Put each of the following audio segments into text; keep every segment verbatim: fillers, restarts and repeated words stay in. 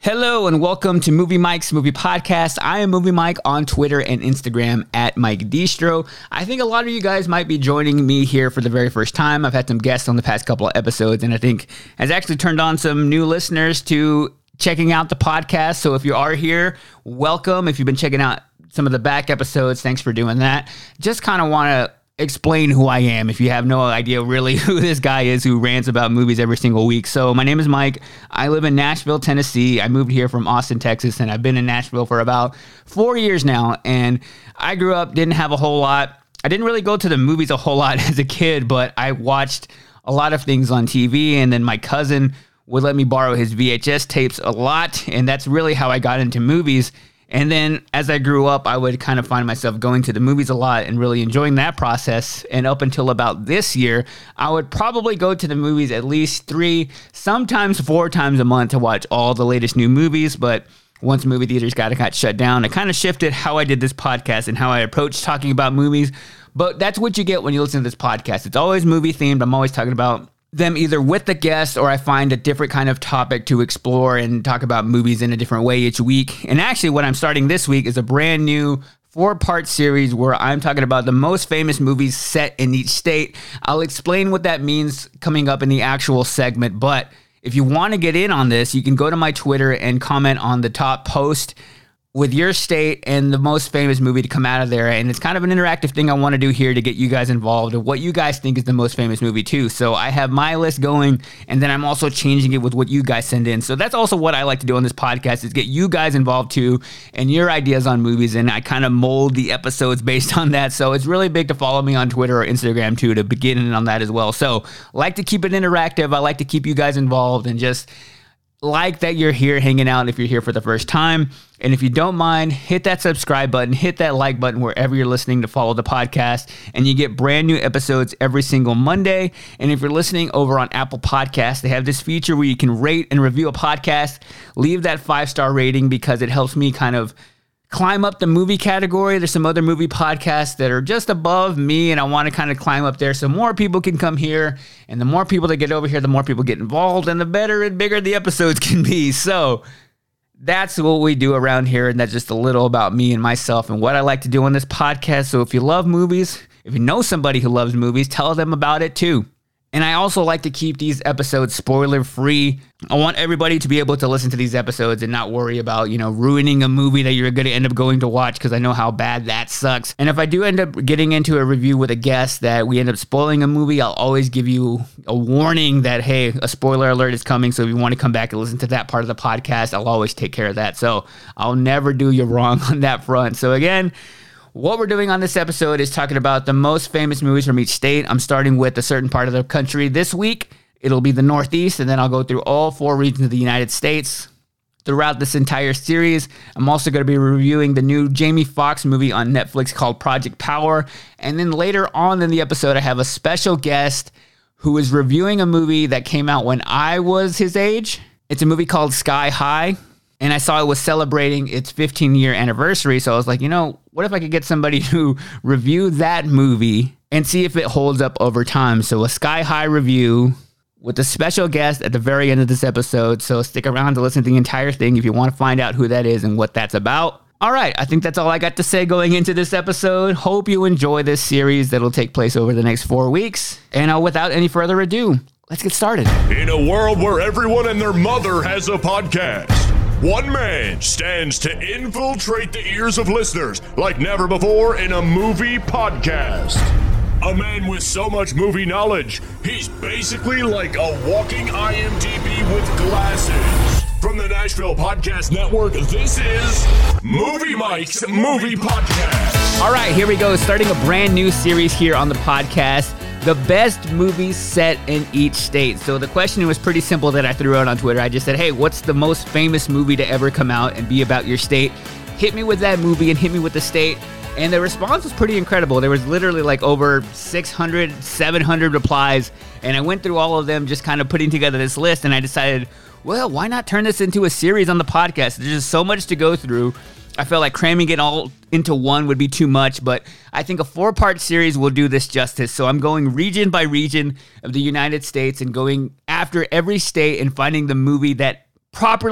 Hello and welcome to Movie Mike's Movie Podcast. I am Movie Mike on Twitter and Instagram at Mike Distro. I think a lot of you guys might be joining me here for the very first time. I've had some guests on the past couple of episodes and I think has actually turned on some new listeners to checking out the podcast. So if you are here, welcome. If you've been checking out some of the back episodes, thanks for doing that. Just kind of want to explain who I am if you have no idea really who this guy is who rants about movies every single week. So my name is Mike. I live in Nashville, Tennessee. I moved here from Austin, Texas, and I've been in Nashville for about four years now. And I grew up, didn't have a whole lot. I didn't really go to the movies a whole lot as a kid, but I watched a lot of things on T V. And then my cousin would let me borrow his V H S tapes a lot. And that's really how I got into movies. And then as I grew up, I would kind of find myself going to the movies a lot and really enjoying that process. And up until about this year, I would probably go to the movies at least three, sometimes four times a month to watch all the latest new movies. But once movie theaters got, got shut down, it kind of shifted how I did this podcast and how I approached talking about movies. But that's what you get when you listen to this podcast. It's always movie themed. I'm always talking about them either with the guest or I find a different kind of topic to explore and talk about movies in a different way each week. And actually what I'm starting this week is a brand new four-part series where I'm talking about the most famous movies set in each state. I'll explain what that means coming up in the actual segment, but if you want to get in on this, you can go to my Twitter and comment on the top post with your state and the most famous movie to come out of there. And it's kind of an interactive thing I want to do here to get you guys involved and what you guys think is the most famous movie too. So I have my list going and then I'm also changing it with what you guys send in. So that's also what I like to do on this podcast is get you guys involved too and your ideas on movies. And I kind of mold the episodes based on that. So it's really big to follow me on Twitter or Instagram too to begin in on that as well. So I like to keep it interactive. I like to keep you guys involved and just like that you're here hanging out if you're here for the first time. And if you don't mind, hit that subscribe button, hit that like button wherever you're listening to follow the podcast, and you get brand new episodes every single Monday. And if you're listening over on Apple Podcasts, they have this feature where you can rate and review a podcast. Leave that five-star rating because it helps me kind of climb up the movie category. There's some other movie podcasts that are just above me, and I want to kind of climb up there so more people can come here. And the more people that get over here, the more people get involved, and the better and bigger the episodes can be. So that's what we do around here, and that's just a little about me and myself and what I like to do on this podcast. So if you love movies, if you know somebody who loves movies, tell them about it too. And I also like to keep these episodes spoiler-free. I want everybody to be able to listen to these episodes and not worry about, you know, ruining a movie that you're going to end up going to watch because I know how bad that sucks. And if I do end up getting into a review with a guest that we end up spoiling a movie, I'll always give you a warning that, hey, a spoiler alert is coming. So if you want to come back and listen to that part of the podcast, I'll always take care of that. So I'll never do you wrong on that front. So again, what we're doing on this episode is talking about the most famous movies from each state. I'm starting with a certain part of the country this week. It'll be the Northeast, and then I'll go through all four regions of the United States. Throughout this entire series, I'm also going to be reviewing the new Jamie Foxx movie on Netflix called Project Power. And then later on in the episode, I have a special guest who is reviewing a movie that came out when I was his age. It's a movie called Sky High. And I saw it was celebrating its fifteen-year anniversary, so I was like, you know, what if I could get somebody to review that movie and see if it holds up over time? So a Sky High review with a special guest at the very end of this episode, so stick around to listen to the entire thing if you want to find out who that is and what that's about. All right, I think that's all I got to say going into this episode. Hope you enjoy this series that'll take place over the next four weeks. And uh, without any further ado, let's get started. In a world where everyone and their mother has a podcast, one man stands to infiltrate the ears of listeners like never before in a movie podcast. A man with so much movie knowledge, he's basically like a walking I M D B with glasses. From the Nashville Podcast Network, this is Movie Mike's Movie Podcast. All right, here we go. Starting a brand new series here on the podcast. The best movies set in each state. So the question was pretty simple that I threw out on Twitter. I just said, hey, what's the most famous movie to ever come out and be about your state? Hit me with that movie and hit me with the state. And the response was pretty incredible. There was literally like over six hundred, seven hundred replies. And I went through all of them just kind of putting together this list. And I decided, well, why not turn this into a series on the podcast? There's just so much to go through. I felt like cramming it all into one would be too much, but I think a four-part series will do this justice. So I'm going region by region of the United States and going after every state and finding the movie that properly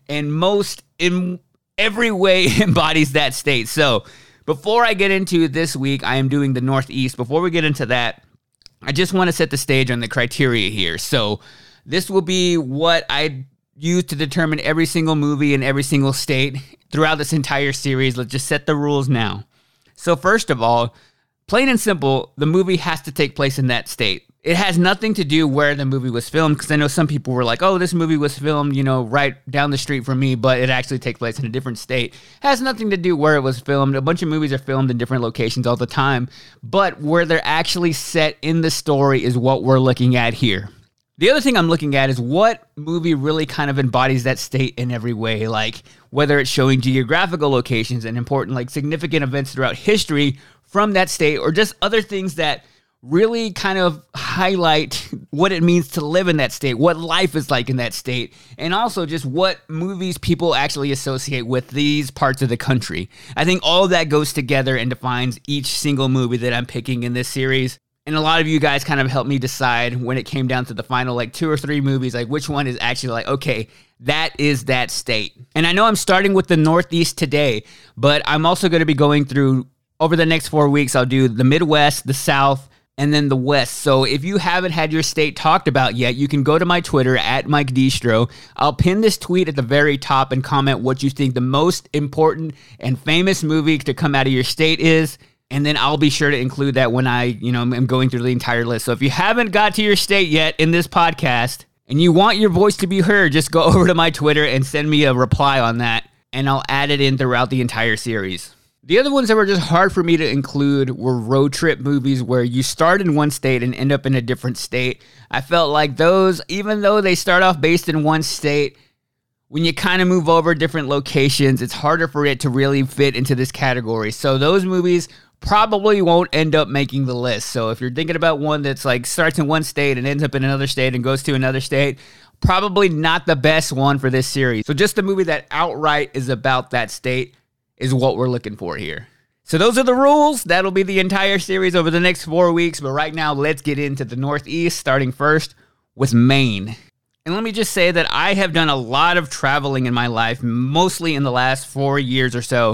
and most in every way embodies that state. So before I get into this week, I am doing the Northeast. Before we get into that, I just want to set the stage on the criteria here. So this will be what I use to determine every single movie in every single state throughout this entire series. Let's just set the rules now. So first of all, plain and simple, the movie has to take place in that state. It has nothing to do where the movie was filmed, because I know some people were like, oh, this movie was filmed, you know, right down the street from me, but it actually takes place in a different state. It has nothing to do where it was filmed. A bunch of movies are filmed in different locations all the time, but where they're actually set in the story is what we're looking at here. The other thing I'm looking at is what movie really kind of embodies that state in every way, like whether it's showing geographical locations and important, like significant events throughout history from that state, or just other things that really kind of highlight what it means to live in that state, what life is like in that state, and also just what movies people actually associate with these parts of the country. I think all of that goes together and defines each single movie that I'm picking in this series. And a lot of you guys kind of helped me decide when it came down to the final like two or three movies, like which one is actually like, okay, that is that state. And I know I'm starting with the Northeast today, but I'm also going to be going through, over the next four weeks, I'll do the Midwest, the South, and then the West. So if you haven't had your state talked about yet, you can go to my Twitter at Mike Distro. I'll pin this tweet at the very top and comment what you think the most important and famous movie to come out of your state is. And then I'll be sure to include that when I, you know, am going through the entire list. So if you haven't got to your state yet in this podcast and you want your voice to be heard, just go over to my Twitter and send me a reply on that, and I'll add it in throughout the entire series. The other ones that were just hard for me to include were road trip movies where you start in one state and end up in a different state. I felt like those, even though they start off based in one state, when you kind of move over different locations, it's harder for it to really fit into this category. So those movies probably won't end up making the list. So if you're thinking about one that's like starts in one state and ends up in another state and goes to another state, probably not the best one for this series. So just a movie that outright is about that state is what we're looking for here. So those are the rules. That'll be the entire series over the next four weeks. But right now, let's get into the Northeast, starting first with Maine. And let me just say that I have done a lot of traveling in my life, mostly in the last four years or so.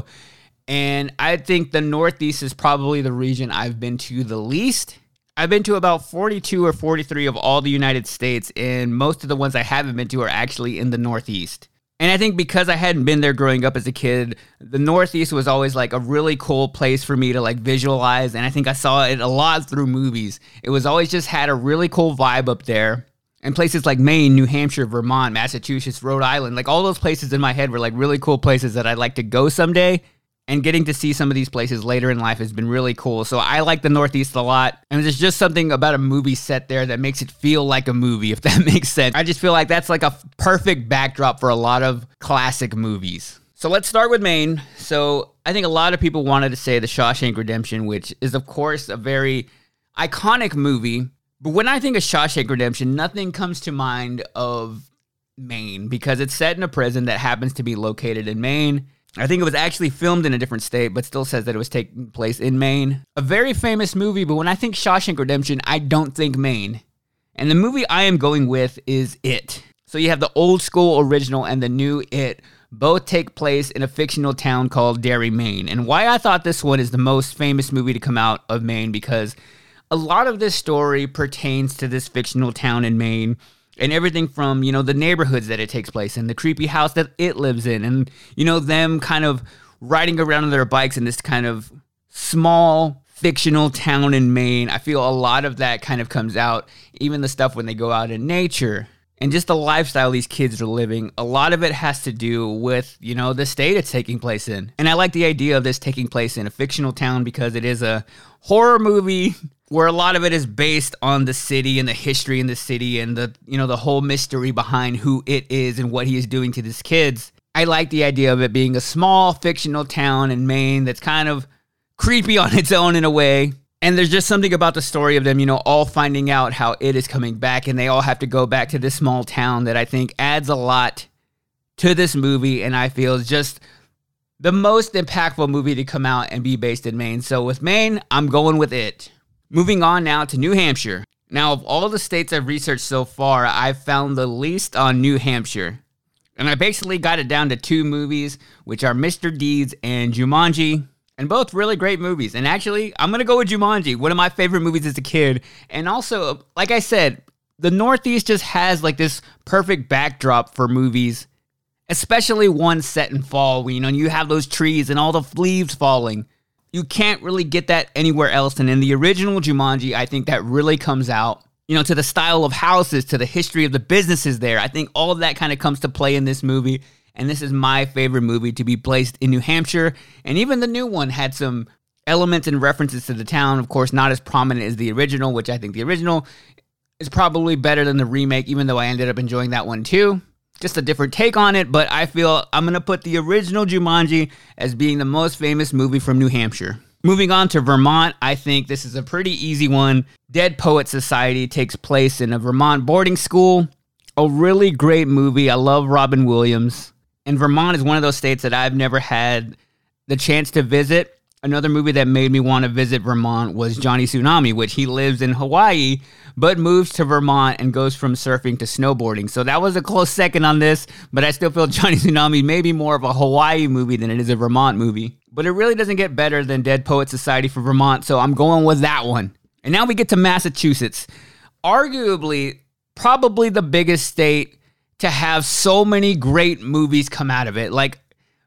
And I think the Northeast is probably the region I've been to the least. I've been to about forty-two or forty-three of all the United States, and most of the ones I haven't been to are actually in the Northeast. And I think because I hadn't been there growing up as a kid, the Northeast was always like a really cool place for me to like visualize. And I think I saw it a lot through movies. It was always just had a really cool vibe up there. And places like Maine, New Hampshire, Vermont, Massachusetts, Rhode Island, like all those places in my head were like really cool places that I'd like to go someday. And getting to see some of these places later in life has been really cool. So I like the Northeast a lot. And there's just something about a movie set there that makes it feel like a movie, if that makes sense. I just feel like that's like a perfect backdrop for a lot of classic movies. So let's start with Maine. So I think a lot of people wanted to say The Shawshank Redemption, which is, of course, a very iconic movie. But when I think of Shawshank Redemption, nothing comes to mind of Maine because it's set in a prison that happens to be located in Maine. I think it was actually filmed in a different state, but still says that it was taking place in Maine. A very famous movie, but when I think Shawshank Redemption, I don't think Maine. And the movie I am going with is It. So you have the old school original and the new It. Both take place in a fictional town called Derry, Maine. And why I thought this one is the most famous movie to come out of Maine, because a lot of this story pertains to this fictional town in Maine. And everything from, you know, the neighborhoods that it takes place in, the creepy house that it lives in, and, you know, them kind of riding around on their bikes in this kind of small fictional town in Maine. I feel a lot of that kind of comes out, even the stuff when they go out in nature. And just the lifestyle these kids are living, a lot of it has to do with, you know, the state it's taking place in. And I like the idea of this taking place in a fictional town because it is a horror movie where a lot of it is based on the city and the history in the city and the, you know, the whole mystery behind who it is and what he is doing to these kids. I like the idea of it being a small fictional town in Maine that's kind of creepy on its own in a way. And there's just something about the story of them, you know, all finding out how it is coming back and they all have to go back to this small town that I think adds a lot to this movie. And I feel is just the most impactful movie to come out and be based in Maine. So with Maine, I'm going with It. Moving on now to New Hampshire. Now, of all the states I've researched so far, I've found the least on New Hampshire. And I basically got it down to two movies, which are Mister Deeds and Jumanji. And both really great movies. And actually, I'm going to go with Jumanji, one of my favorite movies as a kid. And also, like I said, the Northeast just has like this perfect backdrop for movies, especially one set in fall, where, you know, you have those trees and all the leaves falling. You can't really get that anywhere else. And in the original Jumanji, I think that really comes out, you know, to the style of houses, to the history of the businesses there. I think all of that kind of comes to play in this movie. And this is my favorite movie to be placed in New Hampshire. And even the new one had some elements and references to the town. Of course, not as prominent as the original, which I think the original is probably better than the remake, even though I ended up enjoying that one too. Just a different take on it, but I feel I'm going to put the original Jumanji as being the most famous movie from New Hampshire. Moving on to Vermont, I think this is a pretty easy one. Dead Poets Society takes place in a Vermont boarding school. A really great movie. I love Robin Williams. And Vermont is one of those states that I've never had the chance to visit. Another movie that made me want to visit Vermont was Johnny Tsunami, which he lives in Hawaii, but moves to Vermont and goes from surfing to snowboarding. So that was a close second on this, but I still feel Johnny Tsunami may be more of a Hawaii movie than it is a Vermont movie. But it really doesn't get better than Dead Poets Society for Vermont, so I'm going with that one. And now we get to Massachusetts. Arguably, probably the biggest state to have so many great movies come out of it. Like,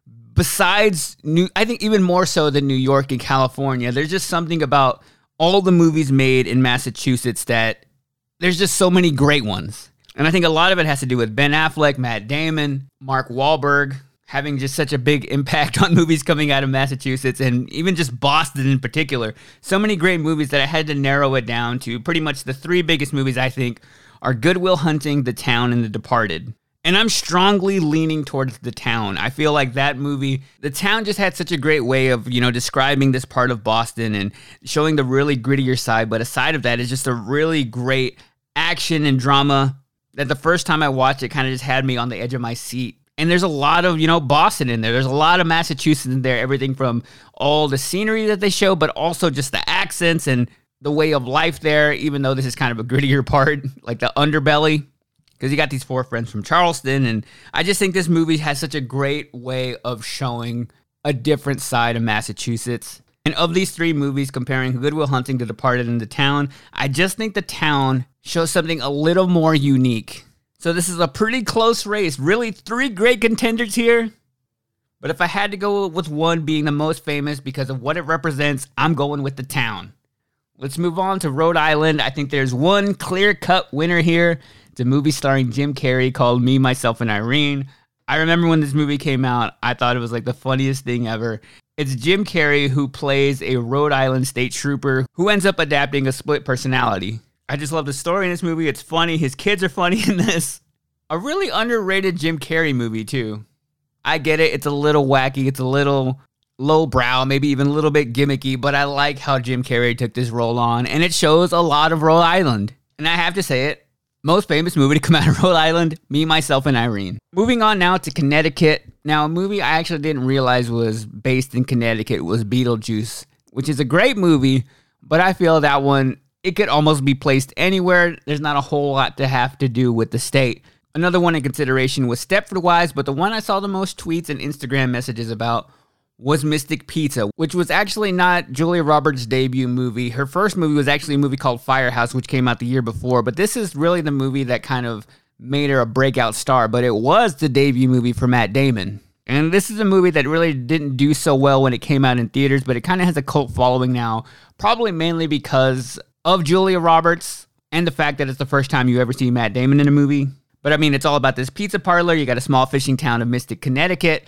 besides, New, I think even more so than New York and California, there's just something about all the movies made in Massachusetts that there's just so many great ones. And I think a lot of it has to do with Ben Affleck, Matt Damon, Mark Wahlberg, having just such a big impact on movies coming out of Massachusetts, and even just Boston in particular. So many great movies that I had to narrow it down to pretty much the three biggest movies I think are Good Will Hunting, The Town, and The Departed. And I'm strongly leaning towards The Town. I feel like that movie, The Town just had such a great way of, you know, describing this part of Boston and showing the really grittier side. But aside of that, it's just a really great action and drama that the first time I watched it kind of just had me on the edge of my seat. And there's a lot of, you know, Boston in there. There's a lot of Massachusetts in there. Everything from all the scenery that they show, but also just the accents and the way of life there, even though this is kind of a grittier part, like the underbelly, because you got these four friends from Charleston. And I just think this movie has such a great way of showing a different side of Massachusetts. And of these three movies, comparing Good Will Hunting, The Departed, and The Town, I just think The Town shows something a little more unique. So this is a pretty close race. Really, three great contenders here. But if I had to go with one being the most famous because of what it represents, I'm going with The Town. Let's move on to Rhode Island. I think there's one clear-cut winner here. It's a movie starring Jim Carrey called Me, Myself, and Irene. I remember when this movie came out, I thought it was like the funniest thing ever. It's Jim Carrey who plays a Rhode Island state trooper who ends up adapting a split personality. I just love the story in this movie. It's funny. His kids are funny in this. A really underrated Jim Carrey movie, too. I get it. It's a little wacky. It's a little lowbrow, maybe even a little bit gimmicky, but I like how Jim Carrey took this role on, and it shows a lot of Rhode Island. And I have to say it, most famous movie to come out of Rhode Island, Me, Myself, and Irene. Moving on now to Connecticut. Now, a movie I actually didn't realize was based in Connecticut was Beetlejuice, which is a great movie, but I feel that one, it could almost be placed anywhere. There's not a whole lot to have to do with the state. Another one in consideration was Stepford Wives, but the one I saw the most tweets and Instagram messages about was Mystic Pizza, which was actually not Julia Roberts' debut movie. Her first movie was actually a movie called Firehouse, which came out the year before, but this is really the movie that kind of made her a breakout star, but it was the debut movie for Matt Damon. And this is a movie that really didn't do so well when it came out in theaters, but it kind of has a cult following now, probably mainly because of Julia Roberts and the fact that it's the first time you ever see Matt Damon in a movie. But I mean, it's all about this pizza parlor. You got a small fishing town of Mystic, Connecticut.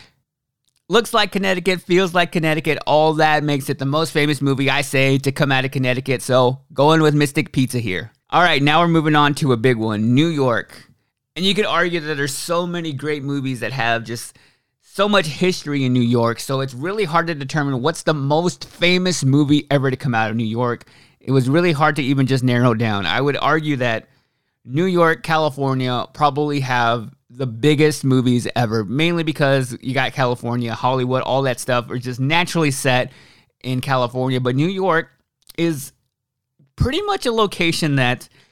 Looks like Connecticut, feels like Connecticut. All that makes it the most famous movie, I say, to come out of Connecticut. So going with Mystic Pizza here. All right, now we're moving on to a big one, New York. And you could argue that there's so many great movies that have just so much history in New York. So it's really hard to determine what's the most famous movie ever to come out of New York. It was really hard to even just narrow down. I would argue that New York, California probably have the biggest movies ever, mainly because you got California, Hollywood, all that stuff are just naturally set in California. But New York is pretty much a location that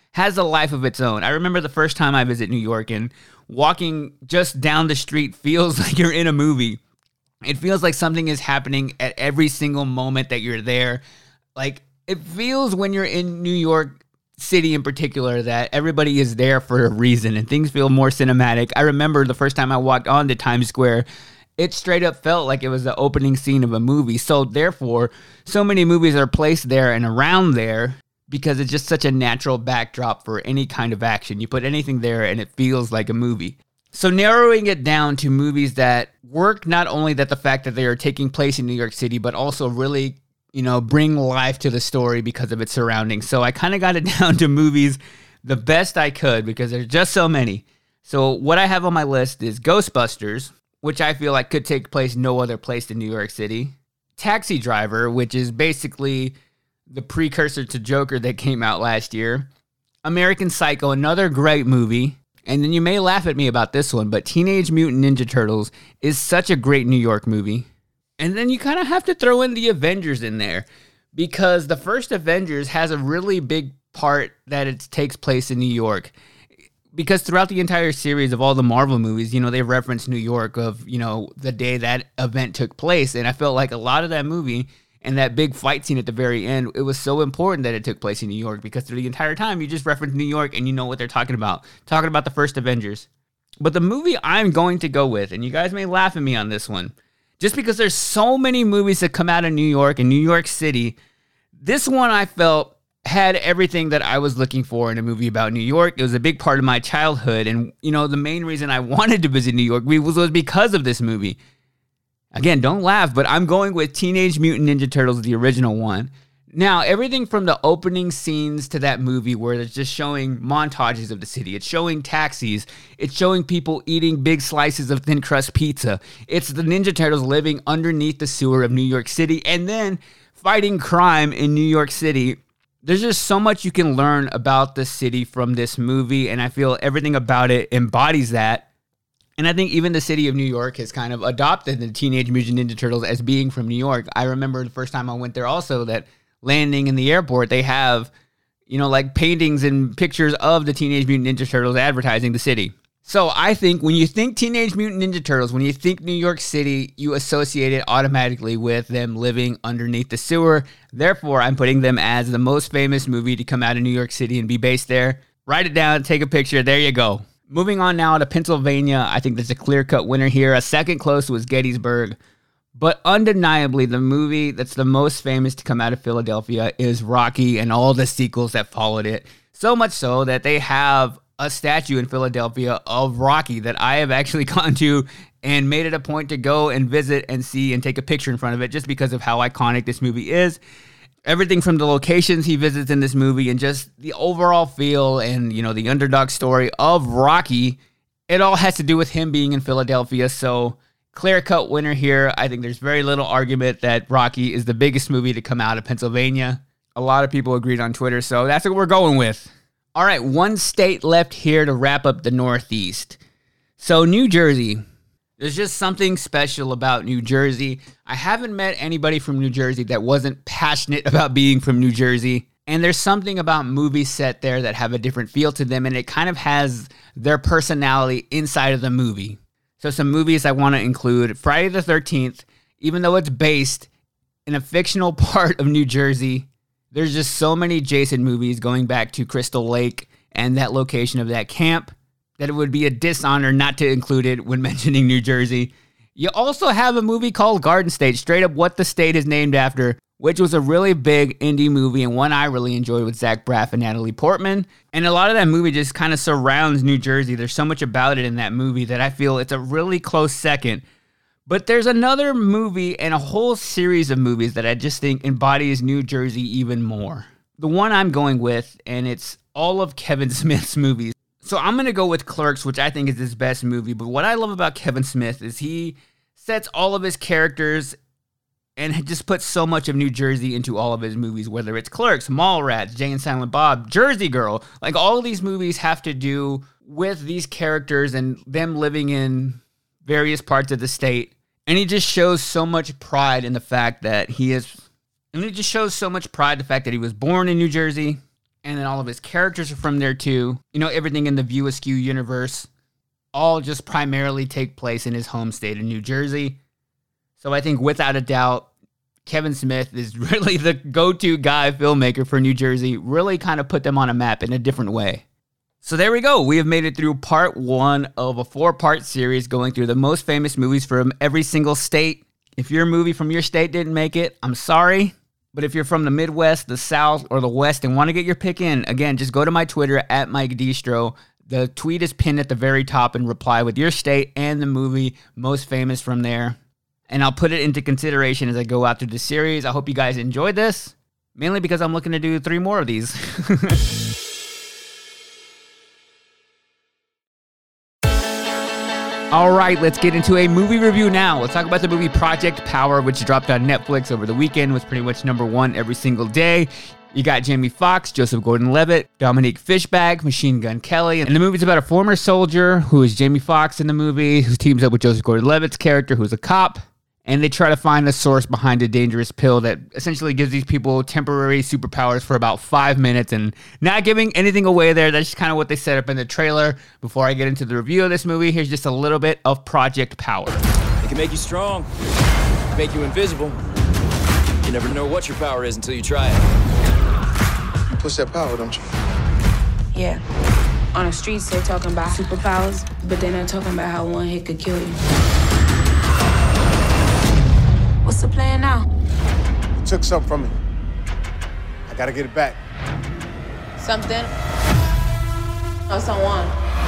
has a life of its own. I remember the first time I visit New York, and walking just down the street feels like you're in a movie. It feels like something is happening at every single moment that you're there. Like, it feels when you're in New York City in particular that everybody is there for a reason and things feel more cinematic. I remember the first time I walked onto Times Square, it straight up felt like it was the opening scene of a movie. So therefore, so many movies are placed there and around there because it's just such a natural backdrop for any kind of action. You put anything there and it feels like a movie. So narrowing it down to movies that work, not only that the fact that they are taking place in New York City, but also really, you know, bring life to the story because of its surroundings. So I kind of got it down to movies the best I could because there's just so many. So what I have on my list is Ghostbusters, which I feel like could take place no other place than New York City. Taxi Driver, which is basically the precursor to Joker that came out last year. American Psycho, another great movie. And then you may laugh at me about this one, but Teenage Mutant Ninja Turtles is such a great New York movie. And then you kind of have to throw in the Avengers in there because the first Avengers has a really big part that it takes place in New York. Because throughout the entire series of all the Marvel movies, you know, they reference New York of, you know, the day that event took place. And I felt like a lot of that movie and that big fight scene at the very end, it was so important that it took place in New York because through the entire time, you just reference New York and you know what they're talking about. Talking about the first Avengers. But the movie I'm going to go with, and you guys may laugh at me on this one, just because there's so many movies that come out of New York and New York City, this one I felt had everything that I was looking for in a movie about New York. It was a big part of my childhood. And, you know, the main reason I wanted to visit New York was, was because of this movie. Again, don't laugh, but I'm going with Teenage Mutant Ninja Turtles, the original one. Now, everything from the opening scenes to that movie where it's just showing montages of the city. It's showing taxis. It's showing people eating big slices of thin crust pizza. It's the Ninja Turtles living underneath the sewer of New York City and then fighting crime in New York City. There's just so much you can learn about the city from this movie, and I feel everything about it embodies that. And I think even the city of New York has kind of adopted the Teenage Mutant Ninja Turtles as being from New York. I remember the first time I went there also that landing in the airport, they have, you know, like paintings and pictures of the Teenage Mutant Ninja Turtles advertising the city. So I think when you think Teenage Mutant Ninja Turtles, when you think New York City, you associate it automatically with them living underneath the sewer. Therefore, I'm putting them as the most famous movie to come out of New York City and be based there. Write it down, take a picture. There you go. Moving on now to Pennsylvania, I think there's a clear-cut winner here. A second close was Gettysburg. But undeniably, the movie that's the most famous to come out of Philadelphia is Rocky and all the sequels that followed it. So much so that they have a statue in Philadelphia of Rocky that I have actually gone to and made it a point to go and visit and see and take a picture in front of it just because of how iconic this movie is. Everything from the locations he visits in this movie and just the overall feel and, you know, the underdog story of Rocky, it all has to do with him being in Philadelphia. So clear-cut winner here. I think there's very little argument that Rocky is the biggest movie to come out of Pennsylvania. A lot of people agreed on Twitter, so that's what we're going with. All right, one state left here to wrap up the Northeast. So New Jersey. There's just something special about New Jersey. I haven't met anybody from New Jersey that wasn't passionate about being from New Jersey. And there's something about movies set there that have a different feel to them, and it kind of has their personality inside of the movie. So some movies I want to include. Friday the thirteenth, even though it's based in a fictional part of New Jersey, there's just so many Jason movies going back to Crystal Lake and that location of that camp that it would be a dishonor not to include it when mentioning New Jersey. You also have a movie called Garden State, straight up what the state is named after, which was a really big indie movie and one I really enjoyed with Zach Braff and Natalie Portman. And a lot of that movie just kind of surrounds New Jersey. There's so much about it in that movie that I feel it's a really close second. But there's another movie and a whole series of movies that I just think embodies New Jersey even more. The one I'm going with, and it's all of Kevin Smith's movies. So I'm going to go with Clerks, which I think is his best movie. But what I love about Kevin Smith is he sets all of his characters and just puts so much of New Jersey into all of his movies, whether it's Clerks, Mallrats, Jay and Silent Bob, Jersey Girl. Like, all of these movies have to do with these characters and them living in various parts of the state. And he just shows so much pride in the fact that he is... And he just shows so much pride in the fact that he was born in New Jersey. And then all of his characters are from there too. You know, everything in the View Askew universe all just primarily take place in his home state of New Jersey. So I think without a doubt, Kevin Smith is really the go-to guy filmmaker for New Jersey, really kind of put them on a map in a different way. So there we go. We have made it through part one of a four-part series going through the most famous movies from every single state. If your movie from your state didn't make it, I'm sorry. But if you're from the Midwest, the South, or the West and want to get your pick in, again, just go to my Twitter at Mike Distro. The tweet is pinned at the very top and reply with your state and the movie most famous from there. And I'll put it into consideration as I go out through the series. I hope you guys enjoyed this, mainly because I'm looking to do three more of these. All right, let's get into a movie review now. Let's talk about the movie Project Power, which dropped on Netflix over the weekend, was pretty much number one every single day. You got Jamie Foxx, Joseph Gordon-Levitt, Dominique Fishback, Machine Gun Kelly. And the movie's about a former soldier who is Jamie Foxx in the movie, who teams up with Joseph Gordon-Levitt's character, who's a cop. And they try to find the source behind a dangerous pill that essentially gives these people temporary superpowers for about five minutes. And not giving anything away there, that's just kind of what they set up in the trailer. Before I get into the review of this movie, here's just a little bit of Project Power. It can make you strong, make you invisible. You never know what your power is until you try it. You push that power, don't you? Yeah. On the streets, they're talking about superpowers, but they're not talking about how one hit could kill you. What's the plan now? You took something from me. I gotta get it back. Something? Or someone?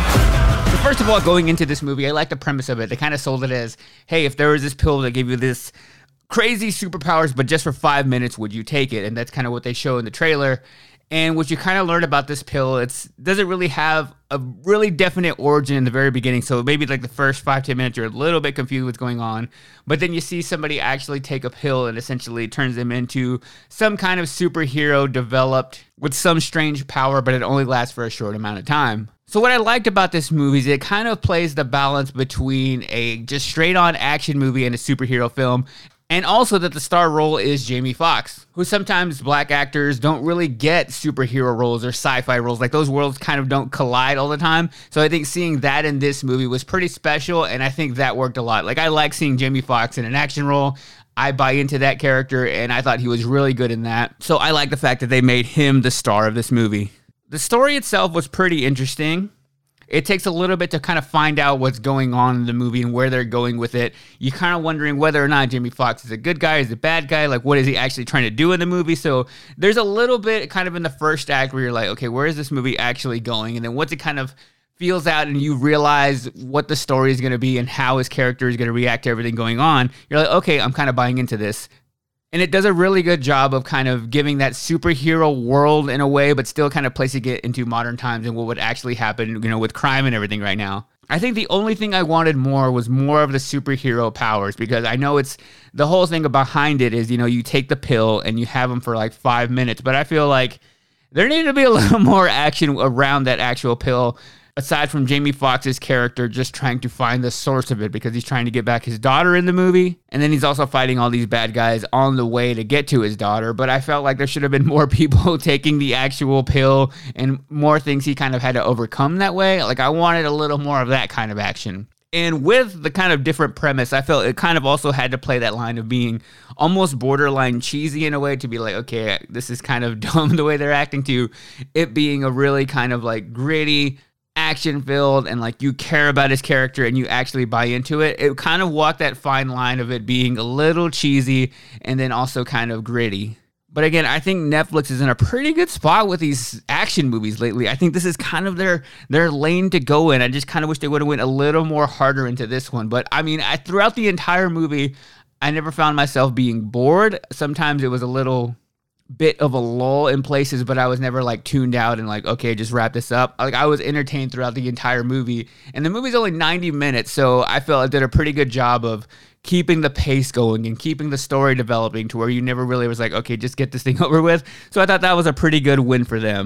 So first of all, going into this movie, I like the premise of it. They kind of sold it as, hey, if there was this pill that gave you this crazy superpowers, but just for five minutes, would you take it? And that's kind of what they show in the trailer. And what you kind of learn about this pill, it doesn't really have a really definite origin in the very beginning. So maybe like the first five, ten minutes, you're a little bit confused what's going on. But then you see somebody actually take a pill and essentially turns them into some kind of superhero developed with some strange power, but it only lasts for a short amount of time. So what I liked about this movie is it kind of plays the balance between a just straight on action movie and a superhero film. And also that the star role is Jamie Foxx, who sometimes black actors don't really get superhero roles or sci-fi roles. Like those worlds kind of don't collide all the time. So I think seeing that in this movie was pretty special. And I think that worked a lot. Like I like seeing Jamie Foxx in an action role. I buy into that character and I thought he was really good in that. So I like the fact that they made him the star of this movie. The story itself was pretty interesting. It takes a little bit to kind of find out what's going on in the movie and where they're going with it. You're kind of wondering whether or not Jamie Foxx is a good guy, is a bad guy, like what is he actually trying to do in the movie? So there's a little bit kind of in the first act where you're like, okay, where is this movie actually going? And then once it kind of feels out and you realize what the story is going to be and how his character is going to react to everything going on, you're like, okay, I'm kind of buying into this. And it does a really good job of kind of giving that superhero world in a way, but still kind of placing it into modern times and what would actually happen, you know, with crime and everything right now. I think the only thing I wanted more was more of the superhero powers, because I know it's the whole thing behind it is, you know, you take the pill and you have them for like five minutes. But I feel like there needed to be a little more action around that actual pill. Aside from Jamie Foxx's character just trying to find the source of it because he's trying to get back his daughter in the movie. And then he's also fighting all these bad guys on the way to get to his daughter. But I felt like there should have been more people taking the actual pill and more things he kind of had to overcome that way. Like I wanted a little more of that kind of action. And with the kind of different premise, I felt it kind of also had to play that line of being almost borderline cheesy in a way to be like, okay, this is kind of dumb the way they're acting, to it being a really kind of like gritty, action filled, and like you care about his character and you actually buy into it. It kind of walked that fine line of it being a little cheesy and then also kind of gritty. But again, I think Netflix is in a pretty good spot with these action movies lately. I think this is kind of their their lane to go in. I just kind of wish they would have went a little more harder into this one. But I mean, I, throughout the entire movie, I never found myself being bored. Sometimes it was a little bit of a lull in places, but I was never like tuned out and like, okay, just wrap this up. Like I was entertained throughout the entire movie, and the movie's only ninety minutes, so I felt it did a pretty good job of keeping the pace going and keeping the story developing to where you never really was like, okay, just get this thing over with. So I thought that was a pretty good win for them.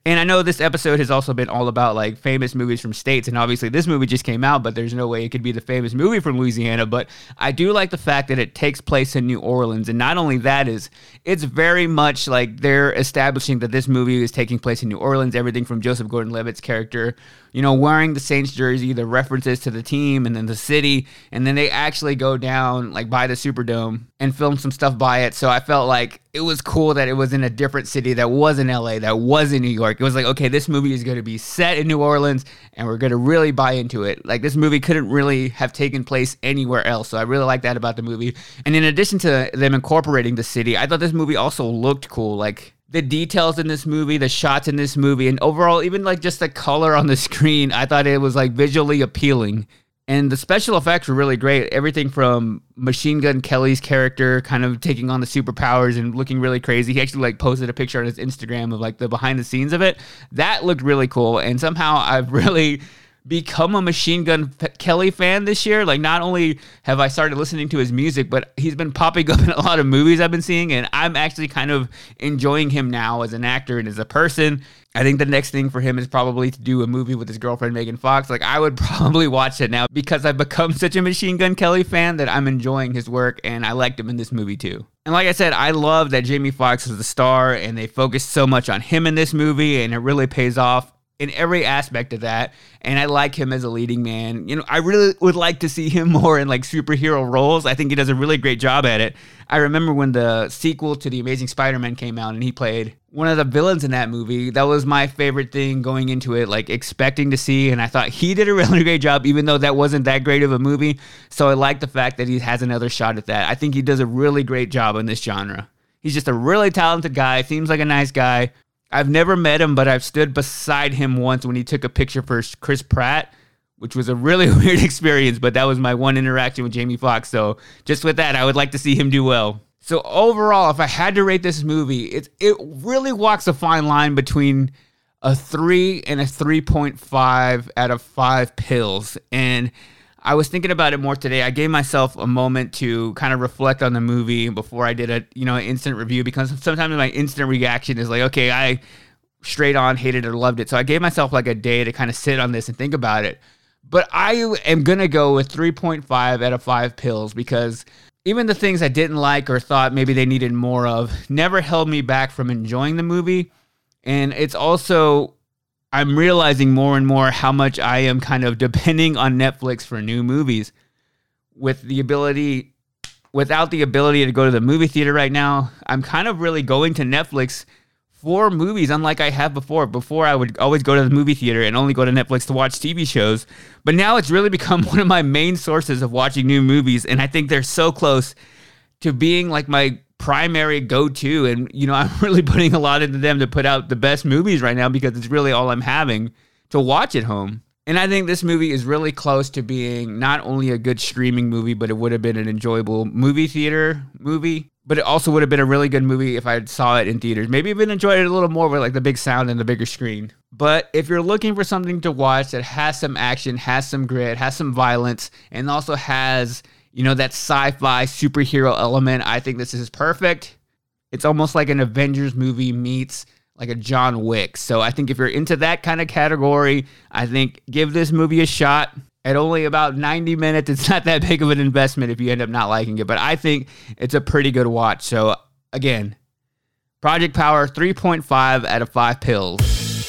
And I know this episode has also been all about like famous movies from states, and obviously this movie just came out, but there's no way it could be the famous movie from Louisiana. But I do like the fact that it takes place in New Orleans, and not only that is, it's very much like they're establishing that this movie is taking place in New Orleans. Everything from Joseph Gordon-Levitt's character, you know, wearing the Saints jersey, the references to the team, and then the city, and then they actually go down like by the Superdome and film some stuff by it. So I felt like it was cool that it was in a different city that was in L A, that was in New York. It was like, okay, this movie is going to be set in New Orleans, and we're going to really buy into it. Like, this movie couldn't really have taken place anywhere else. So I really like that about the movie. And in addition to them incorporating the city, I thought this movie also looked cool. Like, the details in this movie, the shots in this movie, and overall, even like just the color on the screen, I thought it was like visually appealing. And the special effects were really great. Everything from Machine Gun Kelly's character kind of taking on the superpowers and looking really crazy. He actually like posted a picture on his Instagram of like the behind the scenes of it. That looked really cool. And somehow I've really become a Machine Gun Kelly fan this year. Like, not only have I started listening to his music, but he's been popping up in a lot of movies I've been seeing, and I'm actually kind of enjoying him now as an actor and as a person. I think the next thing for him is probably to do a movie with his girlfriend Megan Fox. Like, I would probably watch it now because I've become such a Machine Gun Kelly fan that I'm enjoying his work, and I liked him in this movie too. And like I said, I love that Jamie Foxx was the star, and they focused so much on him in this movie, and it really pays off in every aspect of that. And I like him as a leading man. You know, I really would like to see him more in like superhero roles. I think he does a really great job at it. I remember when the sequel to The Amazing Spider-Man came out and he played one of the villains in that movie. That was my favorite thing going into it, like expecting to see. And I thought he did a really great job, even though that wasn't that great of a movie. So I like the fact that he has another shot at that. I think he does a really great job in this genre. He's just a really talented guy. Seems like a nice guy. I've never met him, but I've stood beside him once when he took a picture for Chris Pratt, which was a really weird experience, but that was my one interaction with Jamie Foxx. So just with that, I would like to see him do well. So overall, if I had to rate this movie, it, it really walks a fine line between a three and a three point five out of five pills. And I was thinking about it more today. I gave myself a moment to kind of reflect on the movie before I did a, you know, an instant review, because sometimes my instant reaction is like, okay, I straight on hated it or loved it. So I gave myself like a day to kind of sit on this and think about it. But I am going to go with three point five out of five pills, because even the things I didn't like or thought maybe they needed more of never held me back from enjoying the movie. And it's also, I'm realizing more and more how much I am kind of depending on Netflix for new movies. With the ability, without the ability to go to the movie theater right now, I'm kind of really going to Netflix for movies, unlike I have before. Before, I would always go to the movie theater and only go to Netflix to watch T V shows. But now it's really become one of my main sources of watching new movies, and I think they're so close to being like my primary go-to. And, you know, I'm really putting a lot into them to put out the best movies right now, because it's really all I'm having to watch at home. And I think this movie is really close to being not only a good streaming movie, but it would have been an enjoyable movie theater movie. But it also would have been a really good movie if I saw it in theaters. Maybe even enjoyed it a little more with like the big sound and the bigger screen. But if you're looking for something to watch that has some action, has some grit, has some violence, and also has, you know, that sci-fi superhero element, I think this is perfect. It's almost like an Avengers movie meets like a John Wick. So I think if you're into that kind of category, I think give this movie a shot. At only about ninety minutes, it's not that big of an investment if you end up not liking it. But I think it's a pretty good watch. So again, Project Power, three point five out of five pills.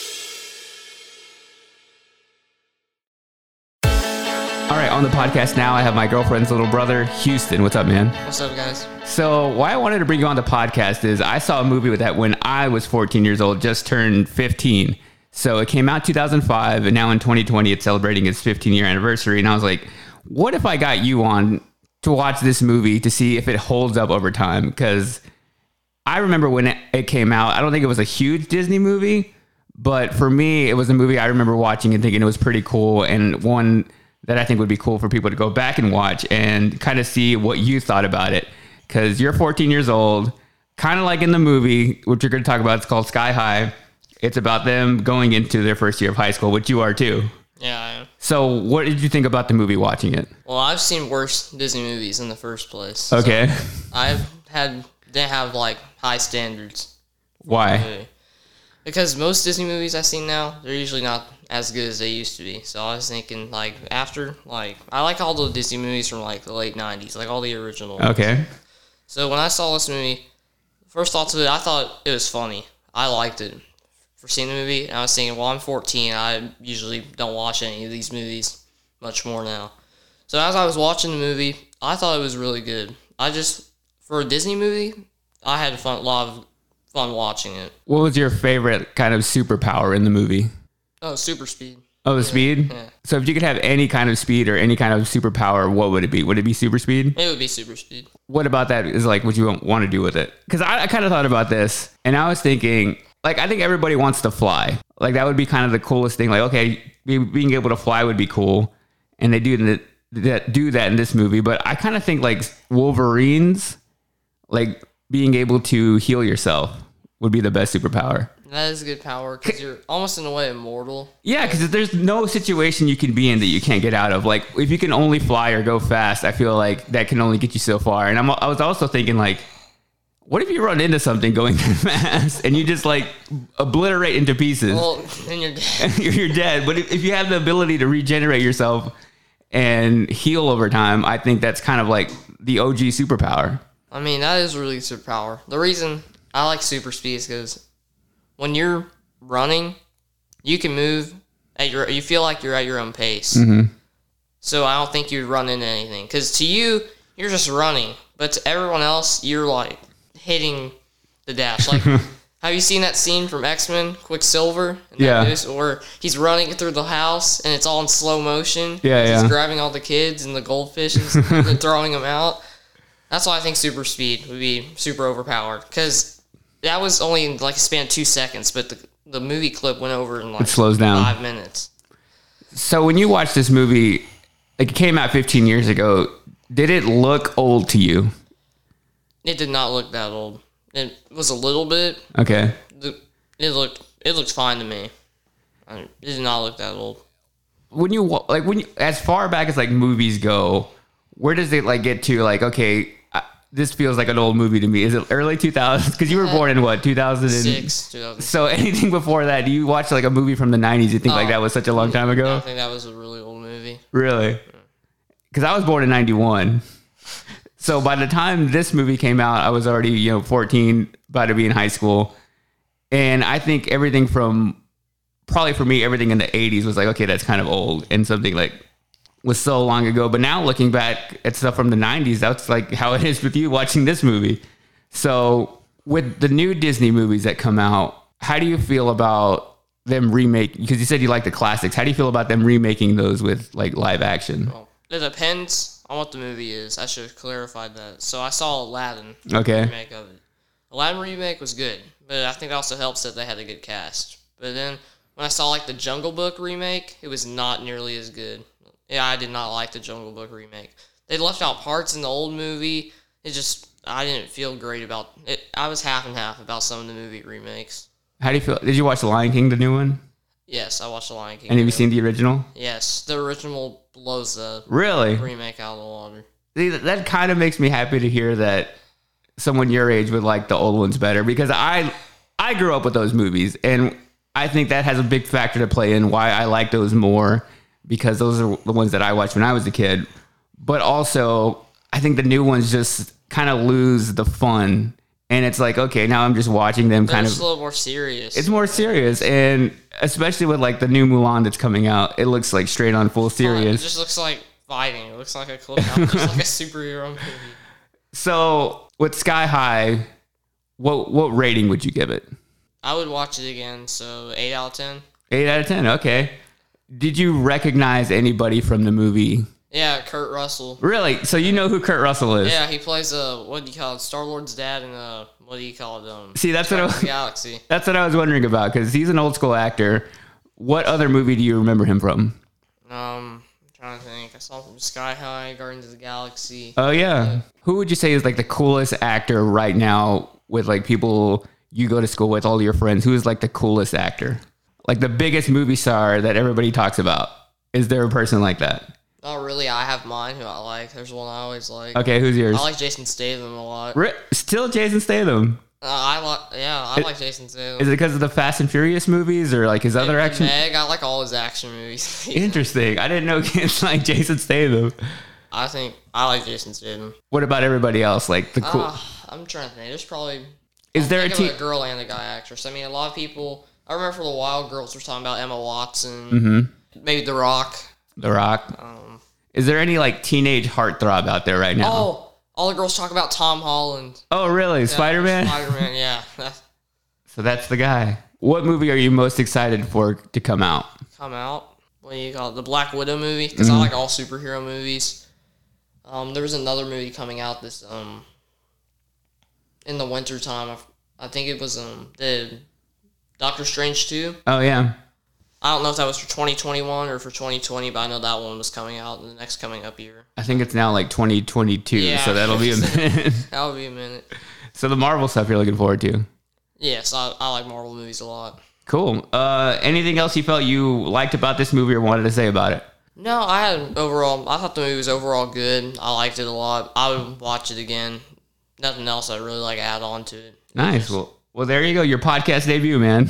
All right, on the podcast now, I have my girlfriend's little brother, Houston. What's up, man? What's up, guys? So why I wanted to bring you on the podcast is I saw a movie with that when I was fourteen years old, just turned fifteen. So it came out two thousand five, and now in twenty twenty, it's celebrating its fifteen-year anniversary. And I was like, what if I got you on to watch this movie to see if it holds up over time? Because I remember when it, it came out, I don't think it was a huge Disney movie, but for me, it was a movie I remember watching and thinking it was pretty cool, and one that I think would be cool for people to go back and watch and kind of see what you thought about it. Because you're fourteen years old, kind of like in the movie, which we're going to talk about. It's called Sky High. It's about them going into their first year of high school, which you are too. Yeah, I am. So what did you think about the movie watching it? Well, I've seen worse Disney movies in the first place. Okay. So I've had, didn't have like high standards. Why? Because most Disney movies I've seen now, they're usually not as good as they used to be. So I was thinking, like, after, like, I like all the Disney movies from, like, the late nineties, like, all the original ones. Okay. So when I saw this movie, first thoughts of it, I thought it was funny. I liked it for seeing the movie. And I was thinking, well, I'm fourteen. I usually don't watch any of these movies much more now. So as I was watching the movie, I thought it was really good. I just, for a Disney movie, I had a fun, lot of fun watching it. What was your favorite kind of superpower in the movie? Oh, super speed. Oh, the speed? Yeah. So if you could have any kind of speed or any kind of superpower, what would it be? Would it be super speed? It would be super speed. What about that is like what you want to do with it? Because I, I kind of thought about this and I was thinking, like, I think everybody wants to fly. Like, that would be kind of the coolest thing. Like, okay, be, being able to fly would be cool. And they do that, that, do that in this movie. But I kind of think, like, Wolverines, like, being able to heal yourself would be the best superpower. That is a good power because you're almost in a way immortal. Yeah, because there's no situation you can be in that you can't get out of. Like, if you can only fly or go fast, I feel like that can only get you so far. And I'm, I was also thinking, like, what if you run into something going too fast and you just, like, obliterate into pieces? Well, then you're dead. you're, you're dead. But if, if you have the ability to regenerate yourself and heal over time, I think that's kind of like the O G superpower. I mean, that is really superpower. The reason I like super speed is because when you're running, you can move at your. You feel like you're at your own pace. Mm-hmm. So I don't think you'd run into anything. Because to you, you're just running, but to everyone else, you're like hitting the dash. Like, have you seen that scene from X-Men, Quicksilver? In that Yeah. news, where he's running through the house and it's all in slow motion. Yeah, He's yeah. grabbing all the kids and the goldfishes and throwing them out. That's why I think super speed would be super overpowered. Because that was only in like a span of two seconds, but the the movie clip went over in like It slows down. five minutes. So when you watch this movie, like, it came out fifteen years ago, did it look old to you? It did not look that old. It was a little bit. Okay. The, it looked it looked fine to me. I mean, it did not look that old. When you wa- like when you, as far back as like movies go, where does it like get to? Like, okay, uh, this feels like an old movie to me. Is it early two thousands? Because you were born in what, two thousand Six, two thousand. So anything before that, do you watch like a movie from the nineties? You think like Oh. that was such a long time ago? I think that was a really old movie. Really? Because I was born in ninety-one. So by the time this movie came out, I was already, you know, fourteen, about to be in high school. And I think everything from, probably for me, everything in the eighties was like, okay, that's kind of old. And something like was so long ago. But now looking back at stuff from the nineties, that's like how it is with you watching this movie. So with the new Disney movies that come out, how do you feel about them remake? Because you said you like the classics. How do you feel about them remaking those with like live action? Well, it depends on what the movie is. I should have clarified that. So I saw Aladdin Okay. remake of it. Aladdin remake was good, but I think it also helps that they had a good cast. But then when I saw like the Jungle Book remake, it was not nearly as good. Yeah, I did not like the Jungle Book remake. They left out parts in the old movie. It just, I didn't feel great about it. I was half and half about some of the movie remakes. How do you feel? Did you watch The Lion King, the new one? Yes, I watched The Lion King. And have you seen the original? Yes, the original blows the Really? remake out of the water. See, that, that kind of makes me happy to hear that someone your age would like the old ones better, because I I grew up with those movies, and I think that has a big factor to play in why I like those more, because those are the ones that I watched when I was a kid. But also, I think the new ones just kind of lose the fun. And it's like, okay, now I'm just watching them They're kind just of. a little more serious. It's more serious, and especially with like the new Mulan that's coming out, it looks like straight on full It serious. just looks like fighting. It looks like a clip out, just like a superhero movie. So with Sky High, what what rating would you give it? I would watch it again, so eight out of ten. Eight out of ten. Okay. Did you recognize anybody from the movie? Yeah, Kurt Russell. Really? So you know who Kurt Russell is? Yeah, he plays uh what do you call it? Star Lord's dad and uh what do you call it? Um See, that's what I Guardians of was- the Galaxy. That's what I was wondering about, because he's an old school actor. What other movie do you remember him from? Um, I'm trying to think. I saw him from Sky High, Guardians of the Galaxy. Oh yeah. Who would you say is like the coolest actor right now with like people you go to school with, all your friends? Who is like the coolest actor? Like the biggest movie star that everybody talks about. Is there a person like that? Not really. I have mine who I like. There's one I always like. Okay, who's yours? I like Jason Statham a lot. Ri- Still Jason Statham. Uh, I like, yeah, I like Jason Statham. Is it because of the Fast and Furious movies or like his other Meg, action? Meg, I like all his action movies. Interesting. I didn't know kids like Jason Statham. I think I like Jason Statham. What about everybody else? Like the cool. Uh, I'm trying to think. There's probably. Is I'm there a thinking team? of a girl and a guy actress? I mean, a lot of people. I remember for the Wild Girls were talking about Emma Watson, Mm-hmm. maybe The Rock. The Rock. Um, Is there any like teenage heartthrob out there right now? oh, all the girls talk about Tom Holland. Oh, really? Yeah, Spider-Man? Spider-Man, yeah. So that's the guy. What movie are you most excited for to come out? Come out. What do you call it? The Black Widow movie? Because Mm-hmm. I like all superhero movies. Um, there was another movie coming out this um in the winter time. I, I think it was um the Doctor Strange two. Oh, yeah. I don't know if that was for twenty twenty-one or for twenty twenty, but I know that one was coming out in the next coming up year. I think it's now like twenty twenty-two, Yeah. so that'll be a minute. That'll be a minute. So the Marvel stuff you're looking forward to. Yes, I, I like Marvel movies a lot. Cool. Uh, anything else you felt you liked about this movie or wanted to say about it? No, I had overall. I thought the movie was overall good. I liked it a lot. I would watch it again. Nothing else I really like add on to it. Nice. Well, well, there you go. Your podcast debut, man.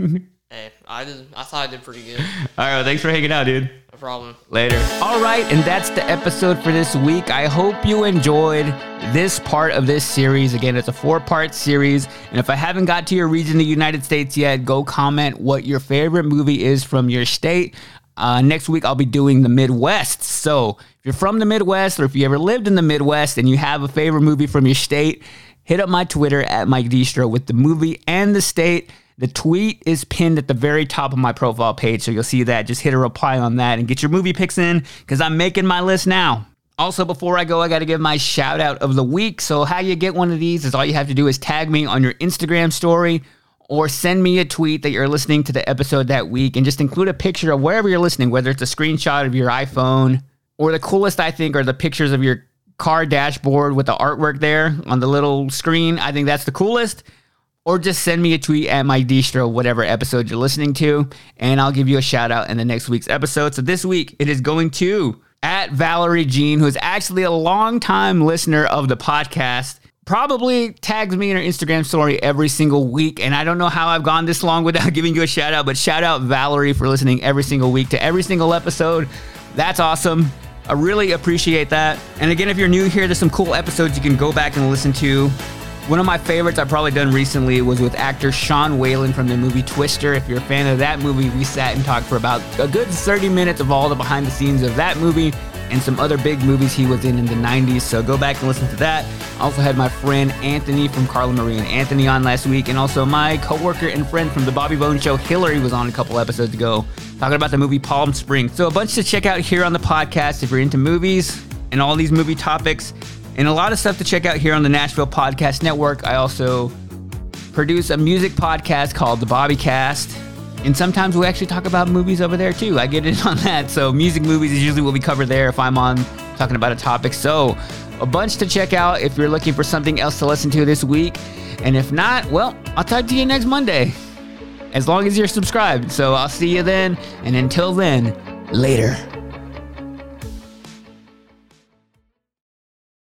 Hey, I did. I thought I did pretty good. All right. Well, thanks for hanging out, dude. No problem. Later. All right, and that's the episode for this week. I hope you enjoyed this part of this series. Again, it's a four-part series, and if I haven't got to your region, the United States yet, go comment what your favorite movie is from your state. Uh, next week, I'll be doing the Midwest. So if you're from the Midwest, or if you ever lived in the Midwest and you have a favorite movie from your state, hit up my Twitter at Mike Distro with the movie and the state. The tweet is pinned at the very top of my profile page, so you'll see that. Just hit a reply on that and get your movie picks in, because I'm making my list now. Also, before I go, I got to give my shout out of the week. So how you get one of these is all you have to do is tag me on your Instagram story or send me a tweet that you're listening to the episode that week, and just include a picture of wherever you're listening, whether it's a screenshot of your iPhone, or the coolest, I think, are the pictures of your car dashboard with the artwork there on the little screen. I think that's the coolest. Or just send me a tweet at Mike Distro, whatever episode you're listening to, and I'll give you a shout out in the next week's episode. So this week, it is going to at Valerie Jean, who is actually a longtime listener of the podcast, probably tags me in her Instagram story every single week. And I don't know how I've gone this long without giving you a shout out, but shout out Valerie for listening every single week to every single episode. That's awesome. I really appreciate that. And again, if you're new here, there's some cool episodes you can go back and listen to. One of my favorites I've probably done recently was with actor Sean Whalen from the movie Twister. If you're a fan of that movie, we sat and talked for about a good thirty minutes of all the behind the scenes of that movie and some other big movies he was in in the nineties. So go back and listen to that. I also had my friend Anthony from Carla Marie and Anthony on last week, and also my coworker and friend from the Bobby Bones Show, Hillary, was on a couple episodes ago talking about the movie Palm Springs. So a bunch to check out here on the podcast if you're into movies and all these movie topics. And a lot of stuff to check out here on the Nashville Podcast Network. I also produce a music podcast called The Bobby Cast. And sometimes we actually talk about movies over there too. I get in on that. So music movies is usually what we cover there if I'm on talking about a topic. So a bunch to check out if you're looking for something else to listen to this week. And if not, well, I'll talk to you next Monday, as long as you're subscribed. So I'll see you then. And until then, later.